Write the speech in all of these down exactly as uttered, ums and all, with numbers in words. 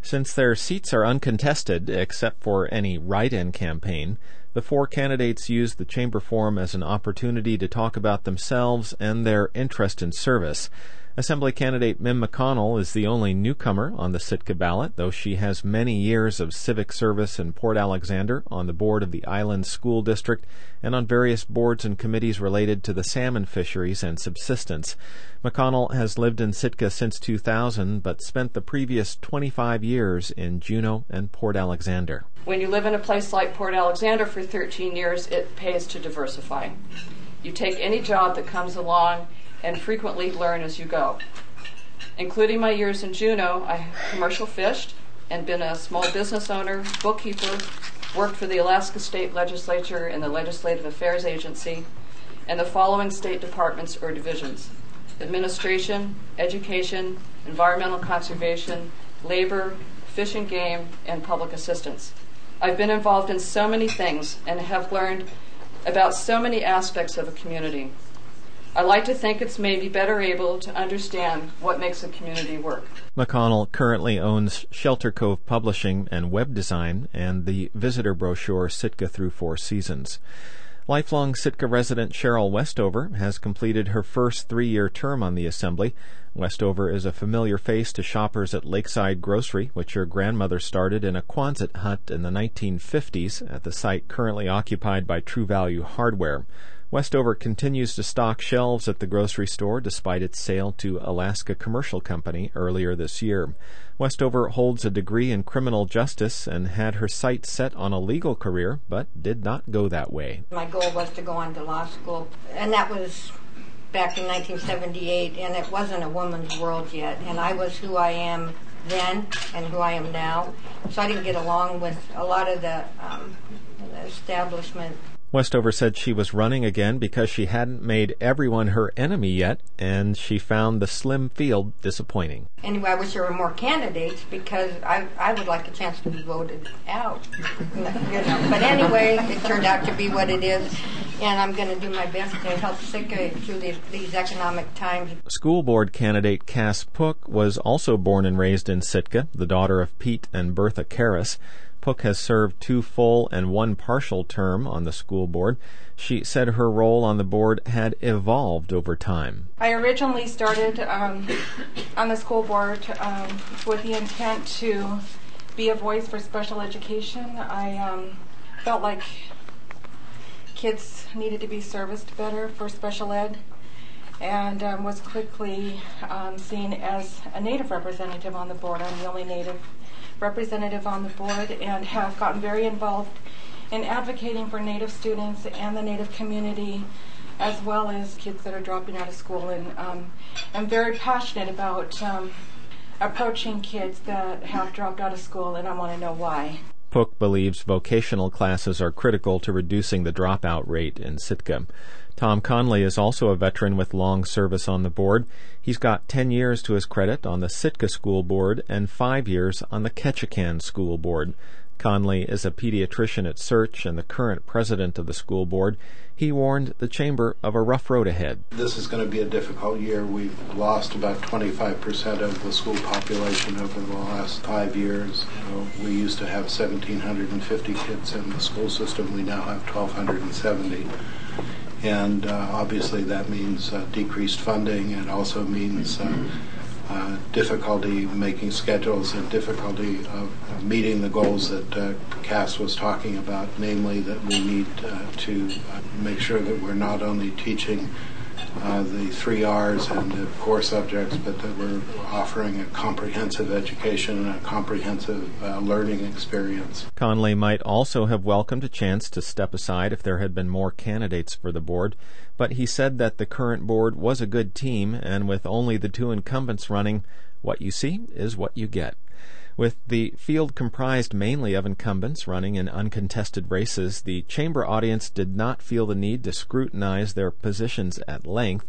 Since their seats are uncontested, except for any write-in campaign, the four candidates used the chamber forum as an opportunity to talk about themselves and their interest in service. Assembly candidate Mim McConnell is the only newcomer on the Sitka ballot, though she has many years of civic service in Port Alexander, on the board of the Island School District, and on various boards and committees related to the salmon fisheries and subsistence. McConnell has lived in Sitka since two thousand, but spent the previous twenty-five years in Juneau and Port Alexander. When you live in a place like Port Alexander for thirteen years, it pays to diversify. You take any job that comes along and frequently learn as you go. Including my years in Juneau, I commercial fished and been a small business owner, bookkeeper, worked for the Alaska State Legislature and the Legislative Affairs Agency, and the following state departments or divisions: administration, education, environmental conservation, labor, fish and game, and public assistance. I've been involved in so many things and have learned about so many aspects of a community. I like to think it's made me better able to understand what makes a community work. McConnell currently owns Shelter Cove Publishing and Web Design and the visitor brochure Sitka Through Four Seasons. Lifelong Sitka resident Cheryl Westover has completed her first three-year term on the Assembly. Westover is a familiar face to shoppers at Lakeside Grocery, which her grandmother started in a Quonset hut in the nineteen fifties at the site currently occupied by True Value Hardware. Westover continues to stock shelves at the grocery store despite its sale to Alaska Commercial Company earlier this year. Westover holds a degree in criminal justice and had her sights set on a legal career, but did not go that way. My goal was to go on to law school, and that was back in nineteen seventy-eight, and it wasn't a woman's world yet, and I was who I am then and who I am now, so I didn't get along with a lot of the, um, the establishment. Westover said she was running again because she hadn't made everyone her enemy yet, and she found the slim field disappointing. Anyway, I wish there were more candidates because I, I would like a chance to be voted out. You know. But anyway, it turned out to be what it is, and I'm going to do my best to help Sitka through these, these economic times. School board candidate Cass Pook was also born and raised in Sitka, the daughter of Pete and Bertha Karras. Pook has served two full and one partial term on the school board. She said her role on the board had evolved over time. I originally started um, on the school board um, with the intent to be a voice for special education. I um, felt like kids needed to be serviced better for special ed, and um, was quickly um, seen as a Native representative on the board. I'm the only Native representative on the board, and have gotten very involved in advocating for Native students and the Native community, as well as kids that are dropping out of school. And um, I'm very passionate about um, approaching kids that have dropped out of school, and I want to know why. Pook believes vocational classes are critical to reducing the dropout rate in Sitka. Tom Conley is also a veteran with long service on the board. He's got ten years to his credit on the Sitka School Board and five years on the Ketchikan School Board. Conley is a pediatrician at Search and the current president of the school board. He warned the chamber of a rough road ahead. This is going to be a difficult year. We've lost about twenty-five percent of the school population over the last five years. You know, we used to have one thousand seven hundred fifty kids in the school system. We now have one thousand two hundred seventy. And uh, obviously that means uh, decreased funding. It also means uh, uh, difficulty making schedules and difficulty of uh, meeting the goals that uh, Cass was talking about, namely that we need uh, to uh, make sure that we're not only teaching uh, the three R's and the core subjects, but that we're offering a comprehensive education and a comprehensive uh, learning experience. Conley might also have welcomed a chance to step aside if there had been more candidates for the board, but he said that the current board was a good team, and with only the two incumbents running, what you see is what you get. With the field comprised mainly of incumbents running in uncontested races, the chamber audience did not feel the need to scrutinize their positions at length.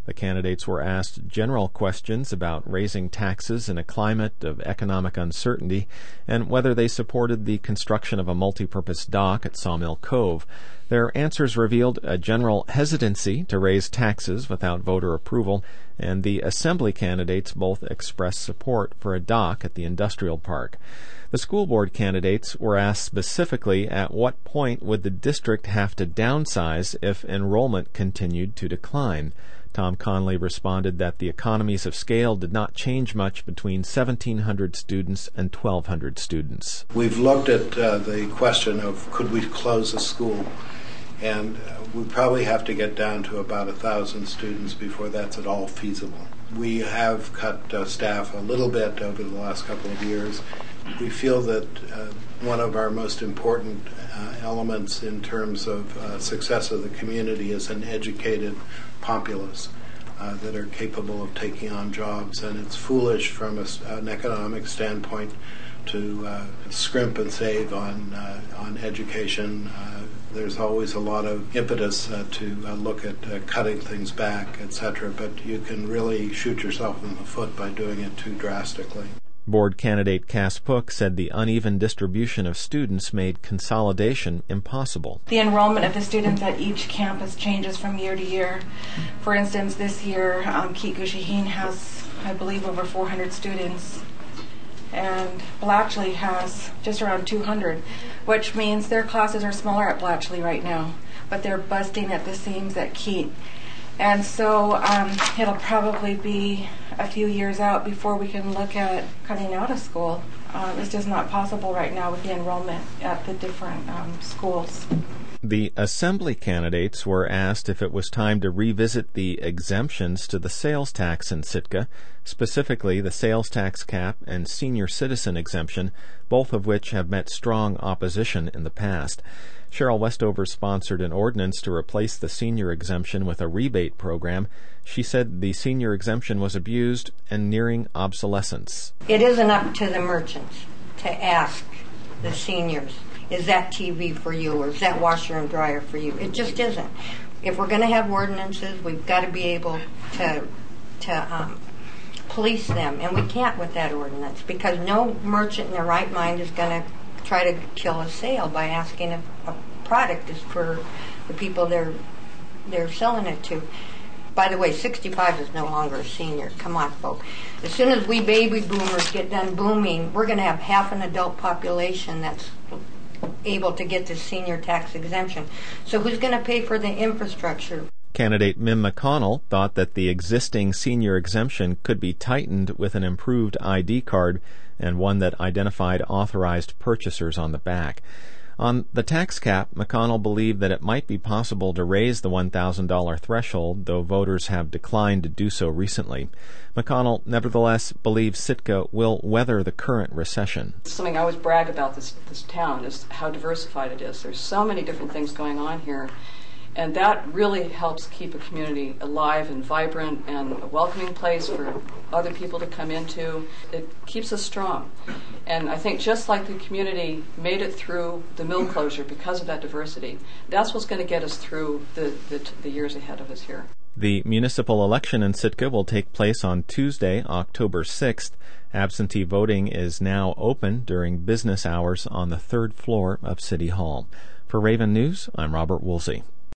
The candidates were asked general questions about raising taxes in a climate of economic uncertainty and whether they supported the construction of a multipurpose dock at Sawmill Cove. Their answers revealed a general hesitancy to raise taxes without voter approval, and the Assembly candidates both expressed support for a dock at the industrial park. The school board candidates were asked specifically at what point would the district have to downsize if enrollment continued to decline. Tom Conley responded that the economies of scale did not change much between seventeen hundred students and twelve hundred students. We've looked at uh, the question of could we close a school, and uh, we probably have to get down to about a thousand students before that's at all feasible. We have cut uh, staff a little bit over the last couple of years. We feel that uh, one of our most important uh, elements in terms of uh, success of the community is an educated populace uh, that are capable of taking on jobs, and it's foolish from a, an economic standpoint to uh, scrimp and save on uh, on education. Uh, there's always a lot of impetus uh, to uh, look at uh, cutting things back, et cetera, but you can really shoot yourself in the foot by doing it too drastically. Board candidate Cass Pook said the uneven distribution of students made consolidation impossible. The enrollment of the students at each campus changes from year to year. For instance, this year, um, Keet-Gushaheen has, I believe, over four hundred students, and Blatchley has just around two hundred, which means their classes are smaller at Blatchley right now, but they're busting at the seams at Keet. And so um, it'll probably be a few years out before we can look at cutting out a school. Um, it's just not possible right now with the enrollment at the different um, schools. The Assembly candidates were asked if it was time to revisit the exemptions to the sales tax in Sitka, specifically the sales tax cap and senior citizen exemption, both of which have met strong opposition in the past. Cheryl Westover sponsored an ordinance to replace the senior exemption with a rebate program. She said the senior exemption was abused and nearing obsolescence. It isn't up to the merchants to ask the seniors, is that T V for you or is that washer and dryer for you? It just isn't. If we're going to have ordinances, we've got to be able to to um, police them, and we can't with that ordinance because no merchant in their right mind is going to try to kill a sale by asking if a product is for the people they're they're selling it to. By the way, sixty-five is no longer a senior. Come on, folks. As soon as we baby boomers get done booming, we're going to have half an adult population that's able to get the senior tax exemption. So who's going to pay for the infrastructure? Candidate Mim McConnell thought that the existing senior exemption could be tightened with an improved I D card and one that identified authorized purchasers on the back. On the tax cap, McConnell believed that it might be possible to raise the one thousand dollars threshold, though voters have declined to do so recently. McConnell nevertheless believes Sitka will weather the current recession. Something I always brag about this, this town is how diversified it is. There's so many different things going on here. And that really helps keep a community alive and vibrant and a welcoming place for other people to come into. It keeps us strong. And I think just like the community made it through the mill closure because of that diversity, that's what's going to get us through the, the, the years ahead of us here. The municipal election in Sitka will take place on Tuesday, October sixth. Absentee voting is now open during business hours on the third floor of City Hall. For Raven News, I'm Robert Woolsey.